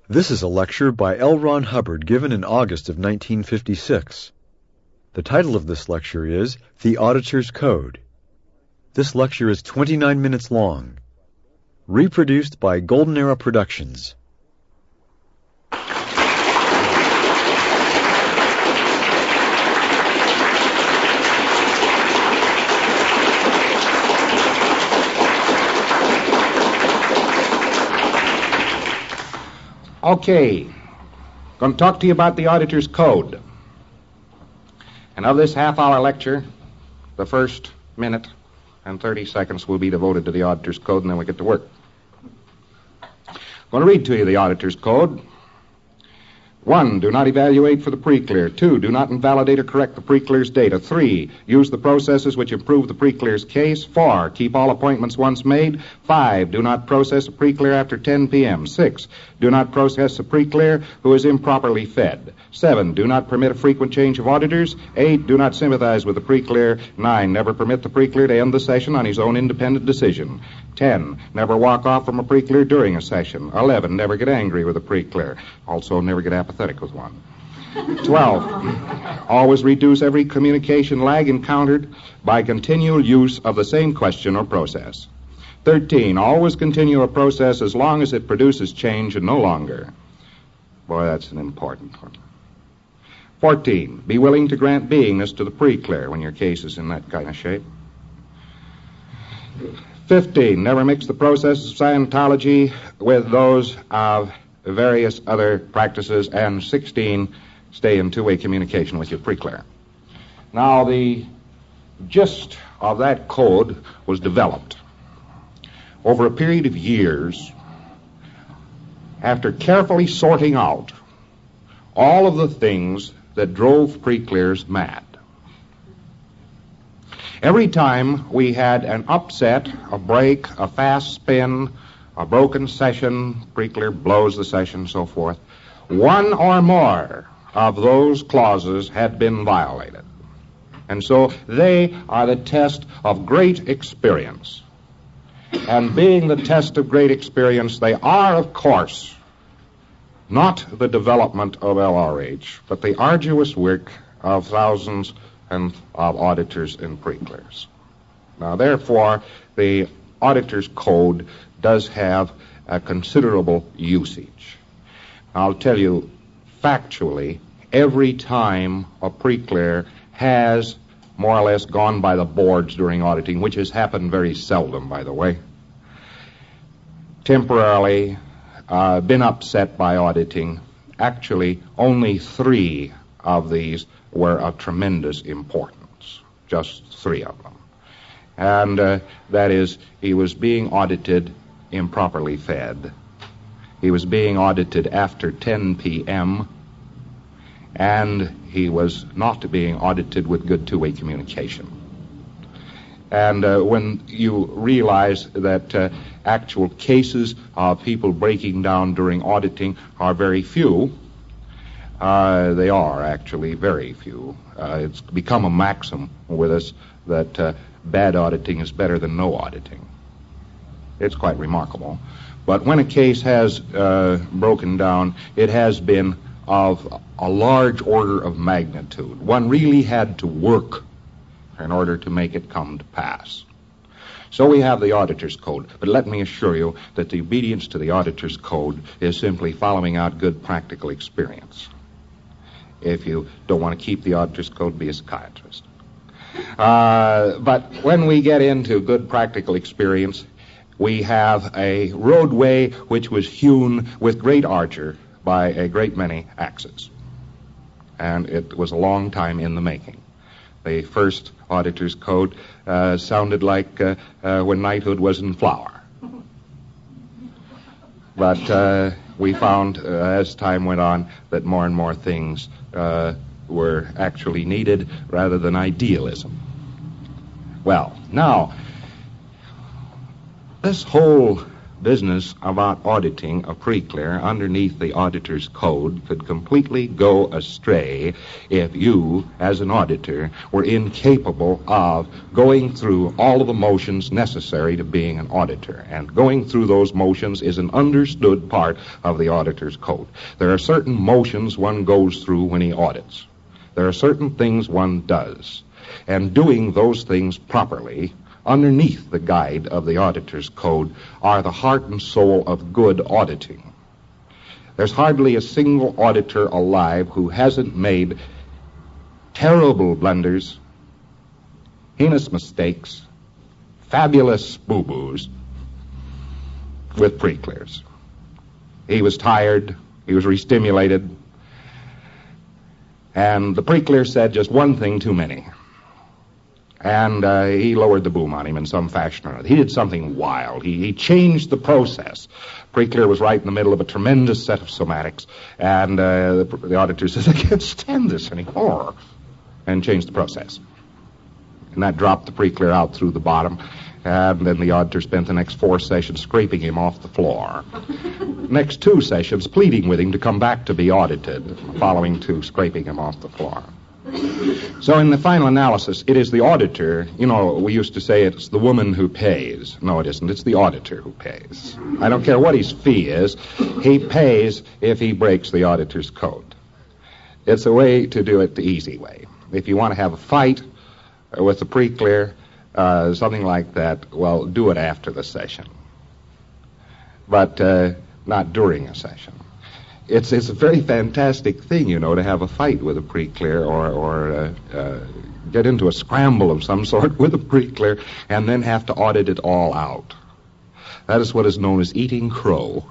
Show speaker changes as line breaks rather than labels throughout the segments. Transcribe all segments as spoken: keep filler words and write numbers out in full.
This is a lecture by L. Ron Hubbard given in August of nineteen fifty-six. The title of this lecture is The Auditor's Code. This lecture is twenty-nine minutes long. Reproduced by Golden Era Productions.
Okay, going to talk to you about the Auditor's Code. And of this half-hour lecture, the first minute and thirty seconds will be devoted to the Auditor's Code, and then we get to work. I'm going to read to you the Auditor's Code. One, do not evaluate for the pre-clear. Two, do not invalidate or correct the pre-clear's data. Three, use the processes which improve the pre-clear's case. Four, keep all appointments once made. Five, do not process a pre-clear after ten p.m. Six, do not process a pre-clear who is improperly fed. Seven, do not permit a frequent change of auditors. Eight, do not sympathize with the pre-clear. Nine, never permit the pre-clear to end the session on his own independent decision. Ten, never walk off from a pre-clear during a session. Eleven, never get angry with a pre-clear. Also, never get apathetic with one. Twelve, always reduce every communication lag encountered by continual use of the same question or process. Thirteen, always continue a process as long as it produces change and no longer. Boy, that's an important one. Fourteen, be willing to grant beingness to the pre-clear when your case is in that kind of shape. Fifteen, never mix the process of Scientology with those of various other practices. And sixteen, stay in two-way communication with your pre-clear. Now, the gist of that code was developed over a period of years after carefully sorting out all of the things that drove pre-clears mad. Every time we had an upset, a break, a fast spin, a broken session, pre-clear blows the session, so forth, one or more of those clauses had been violated. And so they are the test of great experience. And being the test of great experience, they are, of course, not the development of L R H, but the arduous work of thousands and of auditors and pre-clears. Now, therefore, the Auditor's Code does have a considerable usage. I'll tell you, factually, every time a pre-clear has more or less gone by the boards during auditing, which has happened very seldom, by the way, temporarily uh, been upset by auditing, actually only three of these were of tremendous importance, just three of them. And uh, that is, he was being audited improperly fed. He was being audited after ten p.m., and he was not being audited with good two-way communication. And uh, when you realize that uh, actual cases of people breaking down during auditing are very few, uh, they are actually very few. Uh, it's become a maxim with us that uh, bad auditing is better than no auditing. It's quite remarkable. But when a case has uh, broken down, it has been of a large order of magnitude. One really had to work in order to make it come to pass. So we have the Auditor's Code, but let me assure you that the obedience to the Auditor's Code is simply following out good practical experience. If you don't want to keep the Auditor's Code, be a psychiatrist. Uh, but when we get into good practical experience, we have a roadway which was hewn with great ardor by a great many axes. And it was a long time in the making. The first Auditor's Code uh, sounded like uh, uh, when knighthood was in flower. But uh, we found, uh, as time went on, that more and more things uh, were actually needed rather than idealism. Well, now, this whole business about auditing a pre-clear underneath the auditor's code could completely go astray if you, as an auditor, were incapable of going through all of the motions necessary to being an auditor. And going through those motions is an understood part of the auditor's code. There are certain motions one goes through when he audits. There are certain things one does. And doing those things properly underneath the guide of the auditor's code are the heart and soul of good auditing. There's hardly a single auditor alive who hasn't made terrible blunders, heinous mistakes, fabulous boo-boos with pre-clears. He was tired, he was re-stimulated, and the pre-clear said just one thing too many. And uh, he lowered the boom on him in some fashion or another. He did something wild. He, he changed the process. Pre-clear was right in the middle of a tremendous set of somatics, and uh, the, the auditor says, I can't stand this anymore, and changed the process. And that dropped the pre-clear out through the bottom, and then the auditor spent the next four sessions scraping him off the floor. Next two sessions pleading with him to come back to be audited, following to scraping him off the floor. So in the final analysis, it is the auditor. You know, we used to say it's the woman who pays. No, it isn't. It's the auditor who pays. I don't care what his fee is. He pays if he breaks the auditor's code. It's a way to do it the easy way. If you want to have a fight with the pre-clear, uh, something like that, well, do it after the session. But uh, not during a session. It's it's a very fantastic thing, you know, to have a fight with a pre-clear or, or uh, uh, get into a scramble of some sort with a pre-clear and then have to audit it all out. That is what is known as eating crow.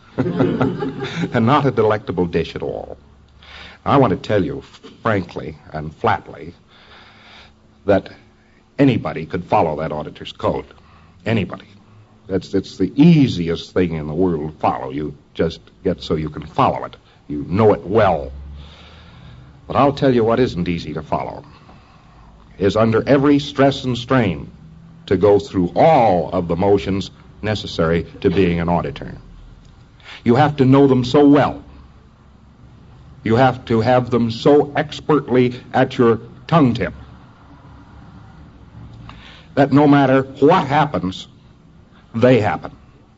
And not a delectable dish at all. I want to tell you, frankly and flatly, that anybody could follow that auditor's code. Anybody. It's, it's the easiest thing in the world to follow. You just get so you can follow it. You know it well. But I'll tell you what isn't easy to follow. Is under every stress and strain to go through all of the motions necessary to being an auditor. You have to know them so well. You have to have them so expertly at your tongue tip that no matter what happens, they happen.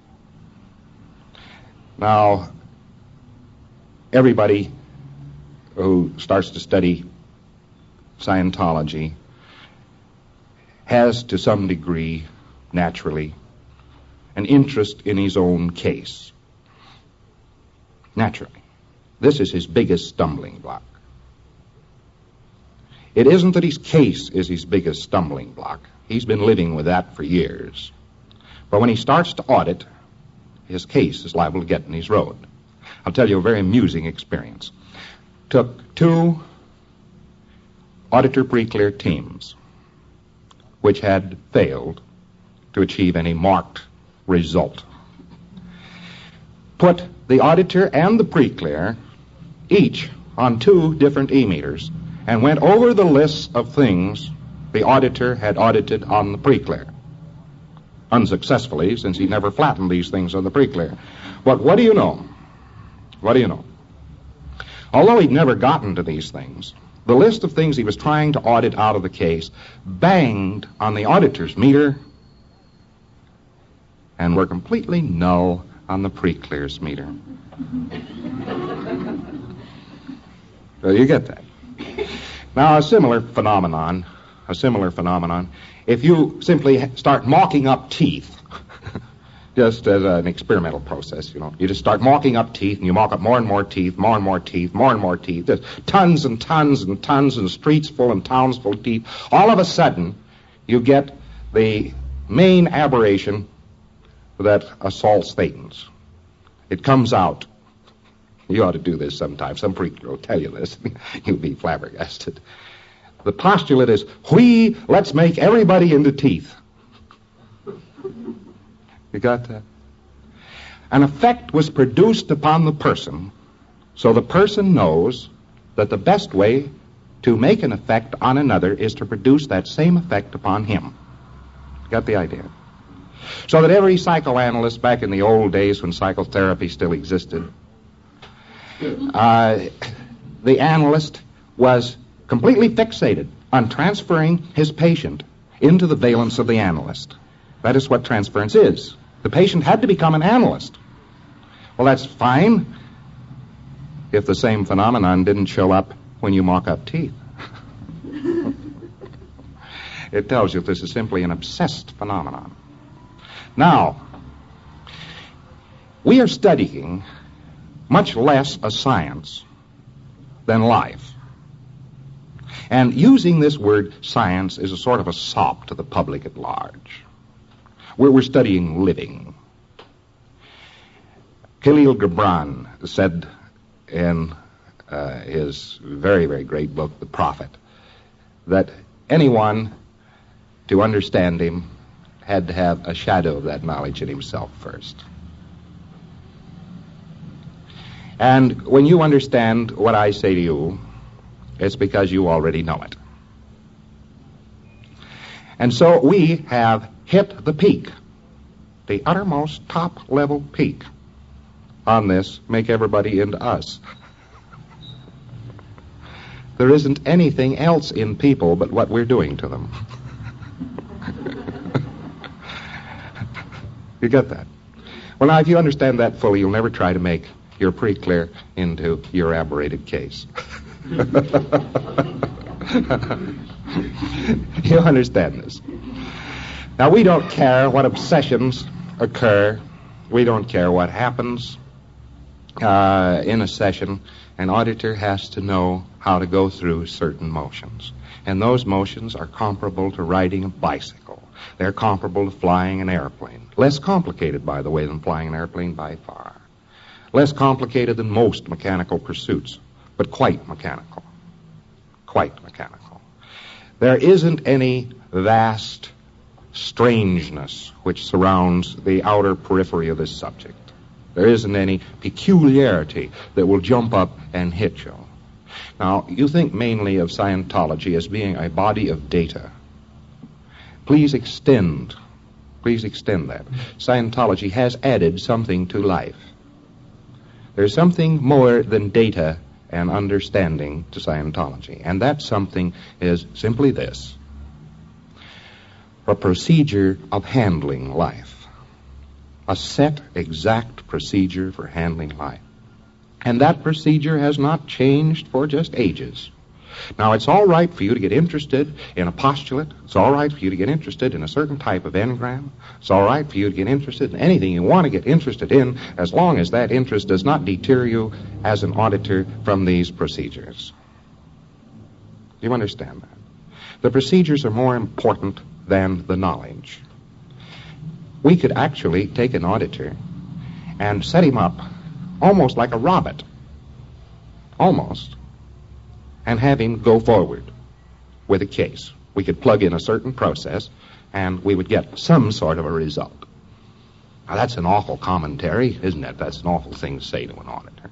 Now, everybody who starts to study Scientology has, to some degree, naturally, an interest in his own case. Naturally. This is his biggest stumbling block. It isn't that his case is his biggest stumbling block. He's been living with that for years. But when he starts to audit, his case is liable to get in his road. I'll tell you a very amusing experience. Took two auditor pre-clear teams which had failed to achieve any marked result. Put the auditor and the pre-clear each on two different e-meters and went over the lists of things the auditor had audited on the pre-clear. Unsuccessfully, since he never flattened these things on the pre-clear. But what do you know? What do you know? Although he'd never gotten to these things, the list of things he was trying to audit out of the case banged on the auditor's meter and were completely null on the pre-clear's meter. So you get that. Now, a similar phenomenon, a similar phenomenon, if you simply start mocking up teeth, just as an experimental process, you know, you just start mocking up teeth, and you mock up more and more teeth, more and more teeth, more and more teeth, there's tons and tons and tons, and streets full and towns full of teeth. All of a sudden, you get the main aberration that assaults Thetans. It comes out. You ought to do this sometime. Some freak will tell you this. You'll be flabbergasted. The postulate is, we, let's make everybody into teeth. You got that? An effect was produced upon the person, so the person knows that the best way to make an effect on another is to produce that same effect upon him. Got the idea? So that every psychoanalyst back in the old days when psychotherapy still existed, uh, the analyst was completely fixated on transferring his patient into the valence of the analyst. That is what transference is. The patient had to become an analyst. Well, that's fine if the same phenomenon didn't show up when you mock up teeth. It tells you this is simply an obsessed phenomenon. Now, we are studying much less a science than life. And using this word science is a sort of a sop to the public at large. We're, we're studying living. Khalil Gibran said in uh, his very, very great book, The Prophet, that anyone, to understand him, had to have a shadow of that knowledge in himself first. And when you understand what I say to you, it's because you already know it. And so we have hit the peak, the uttermost top-level peak on this, make everybody into us. There isn't anything else in people but what we're doing to them. You get that? Well, now, if you understand that fully, you'll never try to make your pre-clear into your aberrated case. You understand this. Now, we don't care what obsessions occur. We don't care what happens uh, in a session. An auditor has to know how to go through certain motions. And those motions are comparable to riding a bicycle. They're comparable to flying an airplane. Less complicated, by the way, than flying an airplane by far. Less complicated than most mechanical pursuits, but quite mechanical. Quite mechanical. There isn't any vast strangeness which surrounds the outer periphery of this subject. There isn't any peculiarity that will jump up and hit you. Now, you think mainly of Scientology as being a body of data. Please extend, please extend that. Scientology has added something to life. There's something more than data and understanding to Scientology, and that something is simply this: a procedure of handling life. A set, exact procedure for handling life. And that procedure has not changed for just ages. Now, it's all right for you to get interested in a postulate. It's all right for you to get interested in a certain type of engram. It's all right for you to get interested in anything you want to get interested in, as long as that interest does not deter you as an auditor from these procedures. Do you understand that? The procedures are more important than the knowledge. We could actually take an auditor and set him up almost like a robot, almost, and have him go forward with a case. We could plug in a certain process, and we would get some sort of a result. Now, that's an awful commentary, isn't it? That's an awful thing to say to an auditor.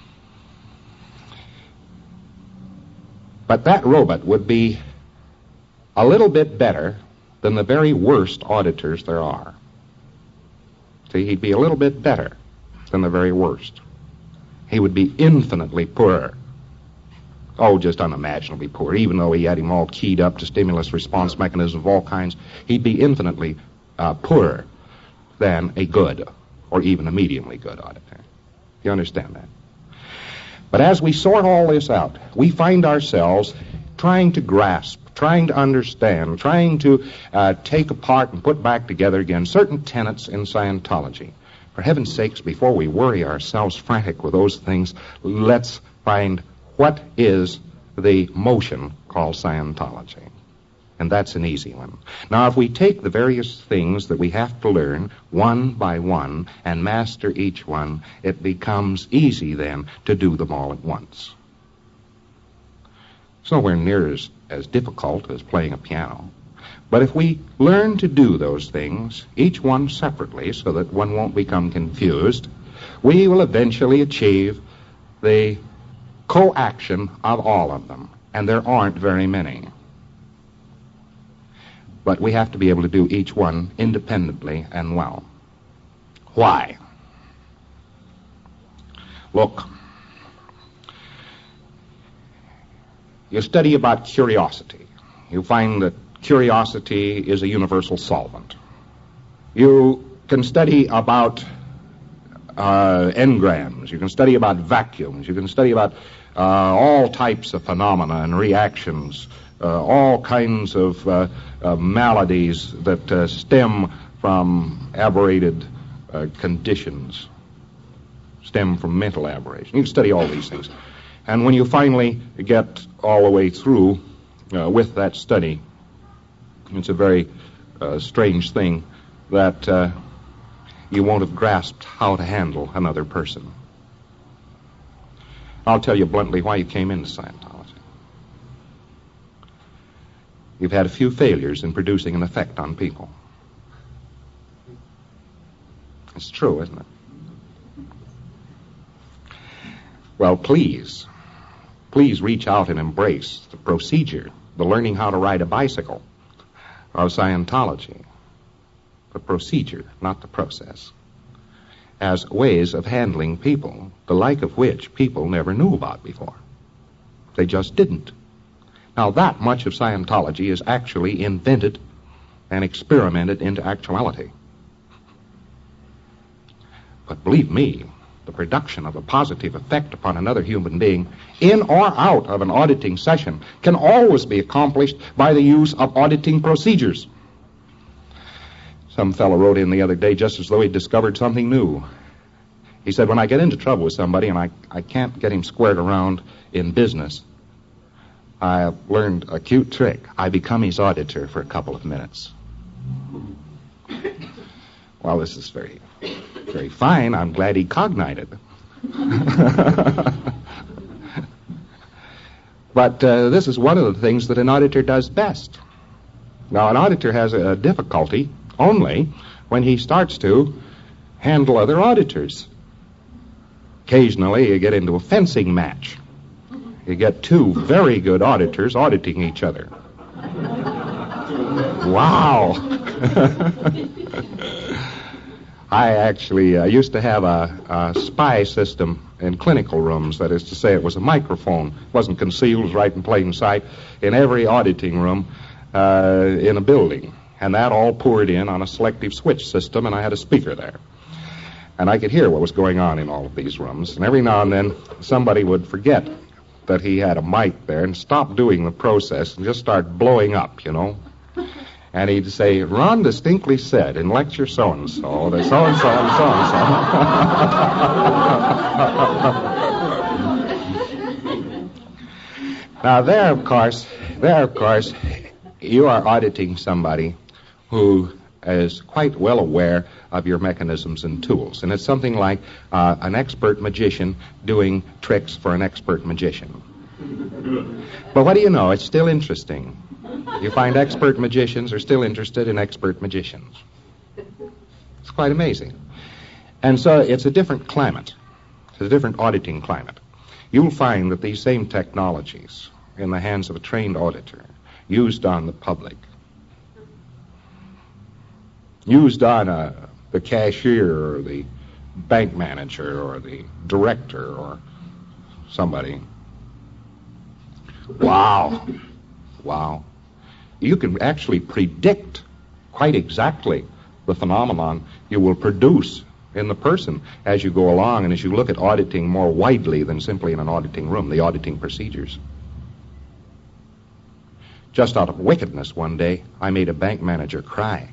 But that robot would be a little bit better than the very worst auditors there are. See, he'd be a little bit better than the very worst. He would be infinitely poorer. Oh, just unimaginably poor. Even though he had him all keyed up to stimulus response mechanisms of all kinds, he'd be infinitely uh, poorer than a good or even a mediumly good auditor. You understand that? But as we sort all this out, we find ourselves trying to grasp, trying to understand, trying to uh, take apart and put back together again certain tenets in Scientology. For heaven's sakes, before we worry ourselves frantic with those things, let's find what is the motion called Scientology. And that's an easy one. Now, if we take the various things that we have to learn one by one and master each one, it becomes easy then to do them all at once. It's nowhere near as, as difficult as playing a piano. But if we learn to do those things, each one separately, so that one won't become confused, we will eventually achieve the co-action of all of them. And there aren't very many. But we have to be able to do each one independently and well. Why? Look, you study about curiosity. You find that curiosity is a universal solvent. You can study about uh, engrams. You can study about vacuums. You can study about uh, all types of phenomena and reactions, uh, all kinds of uh, uh, maladies that uh, stem from aberrated uh, conditions, stem from mental aberration. You can study all these things. And when you finally get all the way through uh, with that study, it's a very uh, strange thing that uh, you won't have grasped how to handle another person. I'll tell you bluntly why you came into Scientology. You've had a few failures in producing an effect on people. It's true, isn't it? Well, please, please reach out and embrace the procedure, the learning how to ride a bicycle of Scientology. The procedure, not the process, as ways of handling people, the like of which people never knew about before. They just didn't. Now, that much of Scientology is actually invented and experimented into actuality. But believe me, the production of a positive effect upon another human being, in or out of an auditing session, can always be accomplished by the use of auditing procedures. Some fellow wrote in the other day just as though he'd discovered something new. He said, when I get into trouble with somebody and I, I can't get him squared around in business, I learned a cute trick. I become his auditor for a couple of minutes. Well, this is very, very fine. I'm glad he cognited. But uh, this is one of the things that an auditor does best. Now, an auditor has a difficulty only when he starts to handle other auditors. Occasionally, you get into a fencing match. You get two very good auditors auditing each other. Wow! I actually uh, used to have a, a spy system in clinical rooms. That is to say, it was a microphone. It wasn't concealed. It was right in plain sight in every auditing room uh, in a building. And that all poured in on a selective switch system, and I had a speaker there. And I could hear what was going on in all of these rooms. And every now and then, somebody would forget that he had a mic there and stop doing the process and just start blowing up, you know. And he'd say, Ron distinctly said in lecture so-and-so, that so-and-so and so-and-so. Now, there, of course, there, of course, you are auditing somebody who is quite well aware of your mechanisms and tools. And it's something like uh, an expert magician doing tricks for an expert magician. But what do you know? It's still interesting. You find expert magicians are still interested in expert magicians. It's quite amazing. And so it's a different climate. It's a different auditing climate. You'll find that these same technologies in the hands of a trained auditor, used on the public, used on a, the cashier or the bank manager or the director or somebody. Wow. Wow. You can actually predict quite exactly the phenomenon you will produce in the person as you go along and as you look at auditing more widely than simply in an auditing room, the auditing procedures. Just out of wickedness one day, I made a bank manager cry.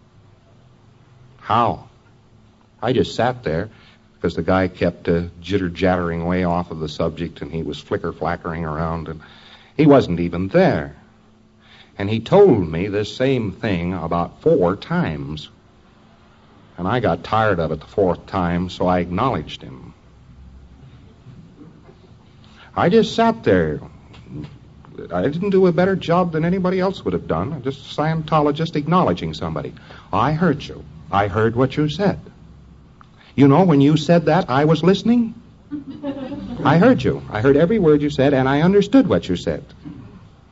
How? I just sat there because the guy kept uh, jitter-jattering way off of the subject and he was flicker-flackering around and he wasn't even there. And he told me this same thing about four times. And I got tired of it the fourth time, so I acknowledged him. I just sat there. I didn't do a better job than anybody else would have done. I'm just a Scientologist acknowledging somebody. I heard you. I heard what you said. You know, when you said that, I was listening. I heard you. I heard every word you said, and I understood what you said.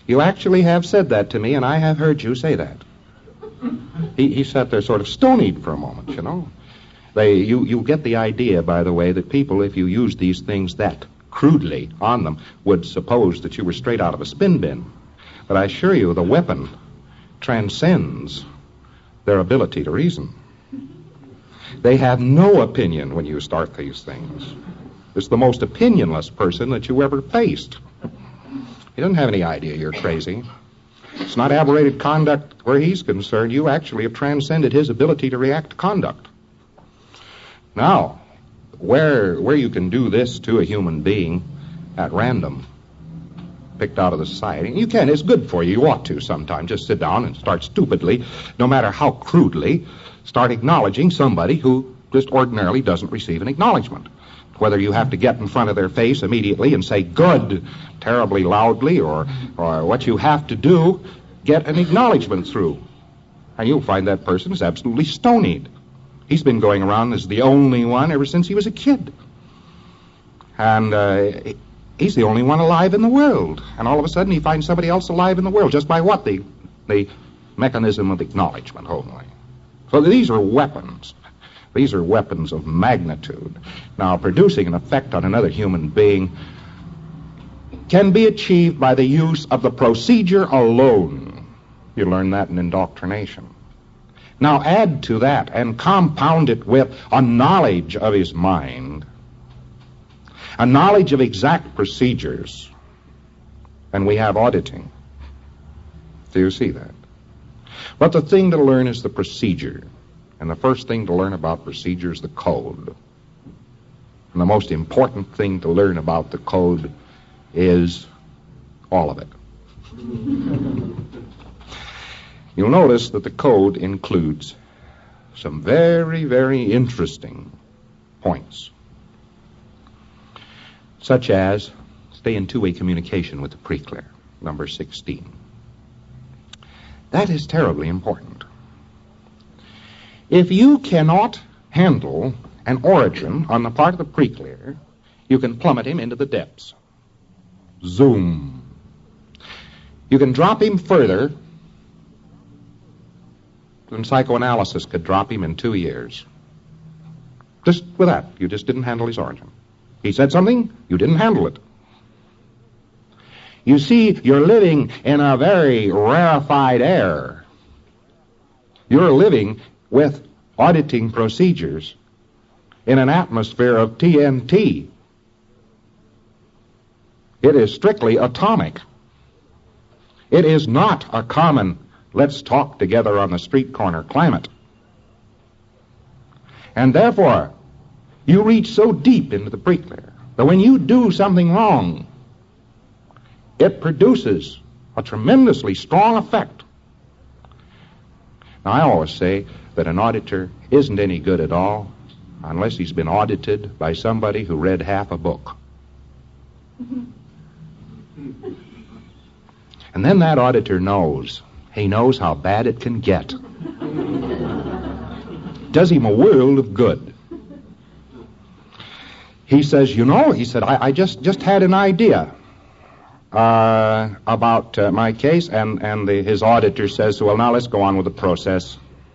You actually have said that to me, and I have heard you say that. He, he sat there sort of stonied for a moment, you know. They, you, you get the idea, by the way, that people, if you use these things that crudely on them, would suppose that you were straight out of a spin bin. But I assure you, the weapon transcends their ability to reason. They have no opinion when you start these things. It's the most opinionless person that you ever faced. He doesn't have any idea you're crazy. It's not aberrated conduct where he's concerned. You actually have transcended his ability to react to conduct. Now, where where you can do this to a human being at random, picked out of the society, you can. It's good for you. You ought to sometime. Just sit down and start stupidly, no matter how crudely, start acknowledging somebody who just ordinarily doesn't receive an acknowledgement. Whether you have to get in front of their face immediately and say good terribly loudly, or, or what you have to do, get an acknowledgement through. And you'll find that person is absolutely stonied. He's been going around as the only one ever since he was a kid. And uh, he's the only one alive in the world. And all of a sudden he finds somebody else alive in the world. Just by what? The, the mechanism of acknowledgement only. So these are weapons. These are weapons of magnitude. Now, producing an effect on another human being can be achieved by the use of the procedure alone. You learn that in indoctrination. Now, add to that and compound it with a knowledge of his mind, a knowledge of exact procedures, and we have auditing. Do you see that? But the thing to learn is the procedure. And the first thing to learn about procedure is the code. And the most important thing to learn about the code is all of it. You'll notice that the code includes some very, very interesting points, such as stay in two-way communication with the preclear, number sixteen. That is terribly important. If you cannot handle an origin on the part of the preclear, you can plummet him into the depths. Zoom. You can drop him further than psychoanalysis could drop him in two years. Just with that, you just didn't handle his origin. He said something, you didn't handle it. You see, you're living in a very rarefied air. You're living with auditing procedures in an atmosphere of T N T. It is strictly atomic. It is not a common, let's talk together on the street corner climate. And therefore, you reach so deep into the preclear that when you do something wrong, it produces a tremendously strong effect. Now, I always say that an auditor isn't any good at all unless he's been audited by somebody who read half a book. And then that auditor knows. He knows how bad it can get. Does him a world of good. He says, you know, he said, I, I just, just had an idea uh, about uh, my case, and, and the, his auditor says, well, now let's go on with the process.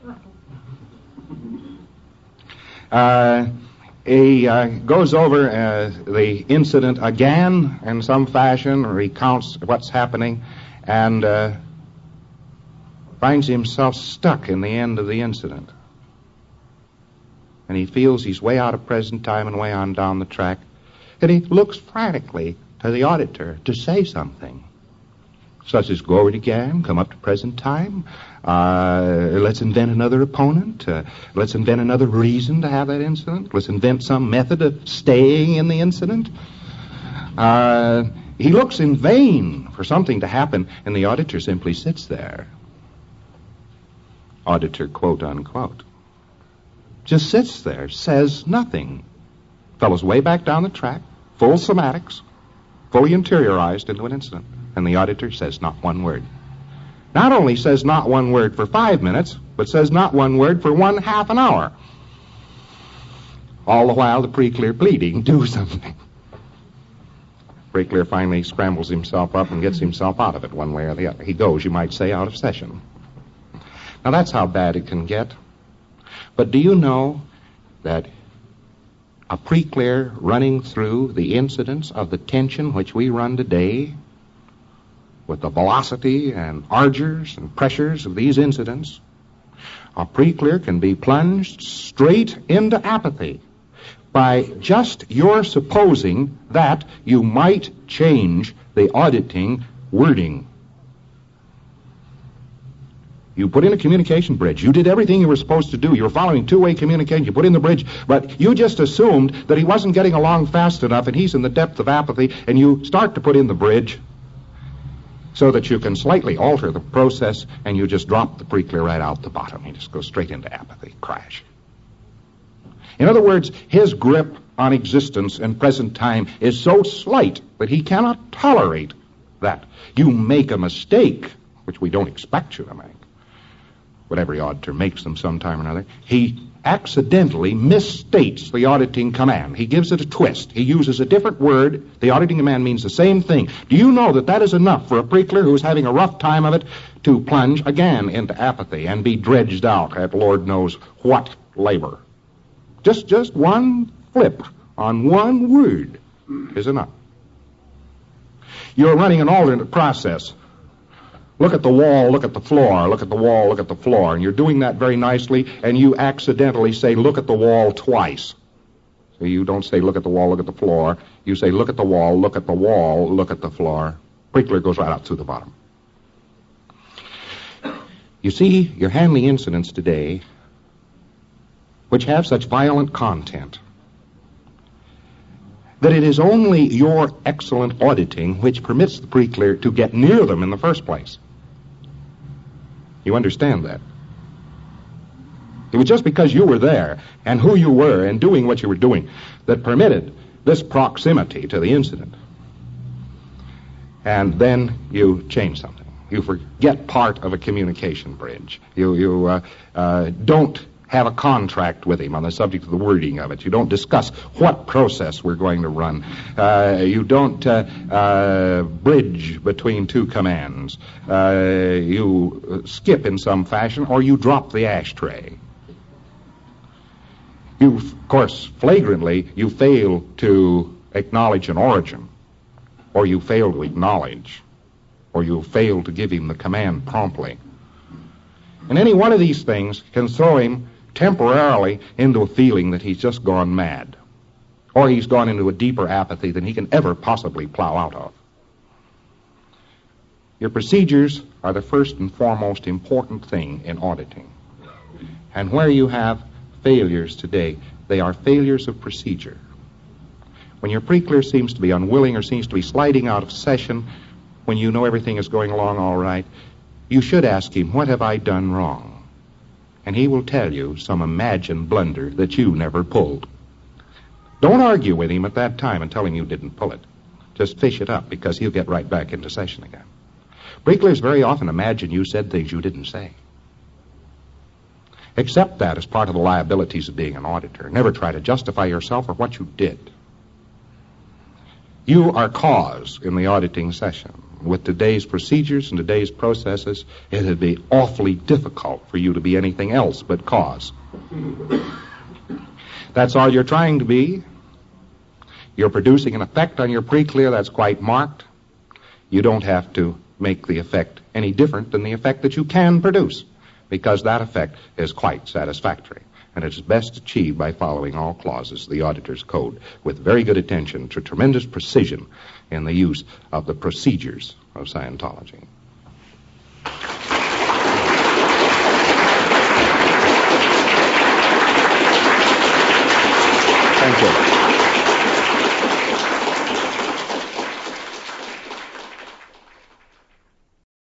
Uh, he uh, goes over uh, the incident again in some fashion, recounts what's happening, and uh, finds himself stuck in the end of the incident. And he feels he's way out of present time and way on down the track. And he looks frantically to the auditor to say something, such as go over it again, come up to present time, uh, let's invent another opponent, uh, let's invent another reason to have that incident, let's invent some method of staying in the incident. Uh, he looks in vain for something to happen, and the auditor simply sits there. Auditor, quote, unquote. Just sits there, says nothing. Fellow's way back down the track, full somatics, fully interiorized into an incident. And the auditor says not one word. Not only says not one word for five minutes, but says not one word for one half an hour. All the while the preclear pleading, do something. Preakler finally scrambles himself up and gets himself out of it one way or the other. He goes, you might say, out of session. Now, that's how bad it can get. But do you know that a pre-clear running through the incidence of the tension which we run today, with the velocity and ardors and pressures of these incidents, a pre-clear can be plunged straight into apathy by just your supposing that you might change the auditing wording. You put in a communication bridge. You did everything you were supposed to do. You were following two-way communication. You put in the bridge, but you just assumed that he wasn't getting along fast enough and he's in the depth of apathy, and you start to put in the bridge so that you can slightly alter the process, and you just drop the pre-clear right out the bottom. He just goes straight into apathy. Crash. In other words, his grip on existence and present time is so slight that he cannot tolerate that. You make a mistake, which we don't expect you to make, but every auditor makes them sometime or another. He accidentally misstates the auditing command. He gives it a twist. He uses a different word. The auditing command means the same thing. Do you know that that is enough for a pre-clear who's having a rough time of it to plunge again into apathy and be dredged out at Lord knows what labor? Just, just one flip on one word is enough. You're running an alternate process. Look at the wall, look at the floor, look at the wall, look at the floor. And you're doing that very nicely, and you accidentally say, look at the wall twice. So you don't say, look at the wall, look at the floor. You say, look at the wall, look at the wall, look at the floor. Pre-clear goes right out through the bottom. You see, you're handling incidents today which have such violent content that it is only your excellent auditing which permits the pre-clear to get near them in the first place. You understand that? It was just because you were there and who you were and doing what you were doing that permitted this proximity to the incident. And then you change something. You forget part of a communication bridge. You, you uh, uh, don't have a contract with him on the subject of the wording of it. You don't discuss what process we're going to run. Uh, you don't uh, uh, bridge between two commands. Uh, you skip in some fashion, or you drop the ashtray. You, of course, flagrantly, you fail to acknowledge an origin, or you fail to acknowledge, or you fail to give him the command promptly. And any one of these things can throw him temporarily into a feeling that he's just gone mad, or he's gone into a deeper apathy than he can ever possibly plow out of. Your procedures are the first and foremost important thing in auditing. And where you have failures today, they are failures of procedure. When your pre-clear seems to be unwilling or seems to be sliding out of session, when you know everything is going along all right, you should ask him, what have I done wrong? And he will tell you some imagined blunder that you never pulled. Don't argue with him at that time and tell him you didn't pull it. Just fish it up, because he'll get right back into session again. Pre-clears very often imagine you said things you didn't say. Accept that as part of the liabilities of being an auditor. Never try to justify yourself or what you did. You are cause in the auditing session. With today's procedures and today's processes, it would be awfully difficult for you to be anything else but cause. That's all you're trying to be. You're producing an effect on your pre-clear that's quite marked. You don't have to make the effect any different than the effect that you can produce, because that effect is quite satisfactory. And it is best achieved by following all clauses of the Auditor's Code with very good attention to tremendous precision in the use of the procedures of Scientology. Thank you.